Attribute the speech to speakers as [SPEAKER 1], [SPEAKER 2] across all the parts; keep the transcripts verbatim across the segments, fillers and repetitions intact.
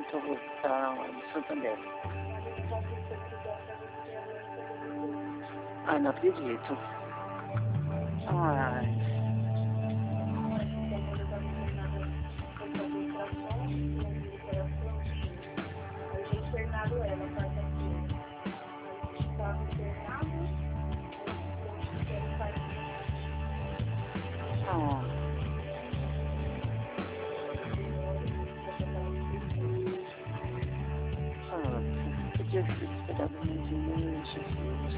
[SPEAKER 1] tô pra Santander. Ai, não acredito. Ai. Ah. Ah, podia ter esperado mais um mês, Jesus.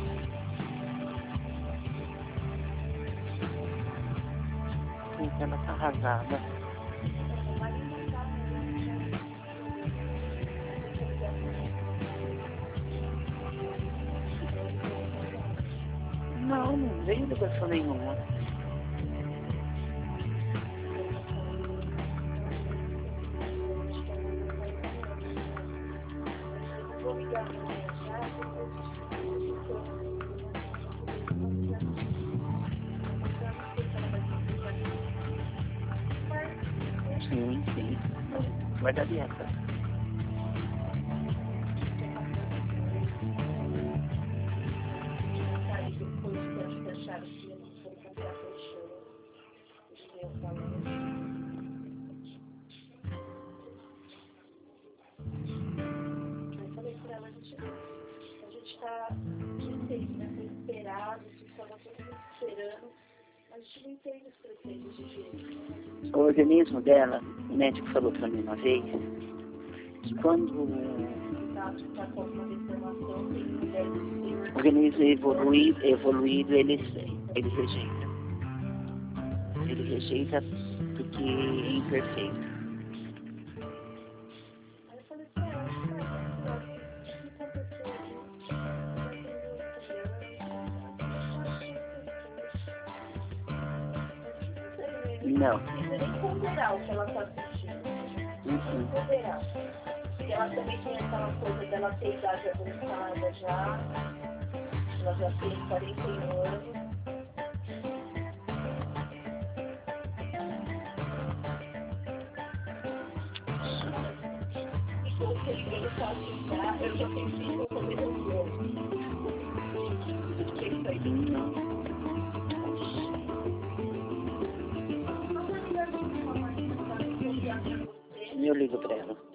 [SPEAKER 1] Eita, ela tá arrasada. Não, não veio ligação nenhuma. Sim, sim. Vai dar dieta.
[SPEAKER 2] A gente está desesperado, estava todo mundo esperando, mas a gente não entende os preceitos de jeito.
[SPEAKER 1] O organismo dela, o médico falou pra mim uma vez, que quando o organismo evoluído, evoluído ele, ele rejeita. Ele rejeita porque é imperfeito. Não.
[SPEAKER 2] Nem ponderar o que ela está sentindo.
[SPEAKER 1] Uhum.
[SPEAKER 2] Ponderar. Porque ela também tem aquela coisa dela ter idade avançada já. Ela já tem quarenta e um anos. E pelo que ele está assustado, eu já pensei que eu comer um bolo. Isso aí.
[SPEAKER 1] Não. Eu ligo pra ela.